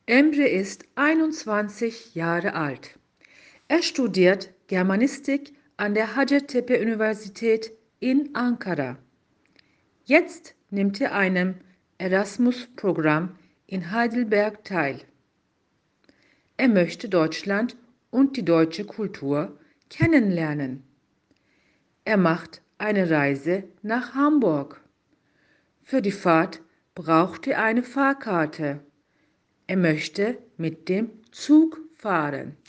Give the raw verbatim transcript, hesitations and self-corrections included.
Emre ist einundzwanzig Jahre alt. Er studiert Germanistik an der Hacettepe-Universität in Ankara. Jetzt nimmt er an einem Erasmus-Programm in Heidelberg teil. Er möchte Deutschland und die deutsche Kultur kennenlernen. Er macht eine Reise nach Hamburg. Für die Fahrt braucht er eine Fahrkarte. Er möchte mit dem Zug fahren.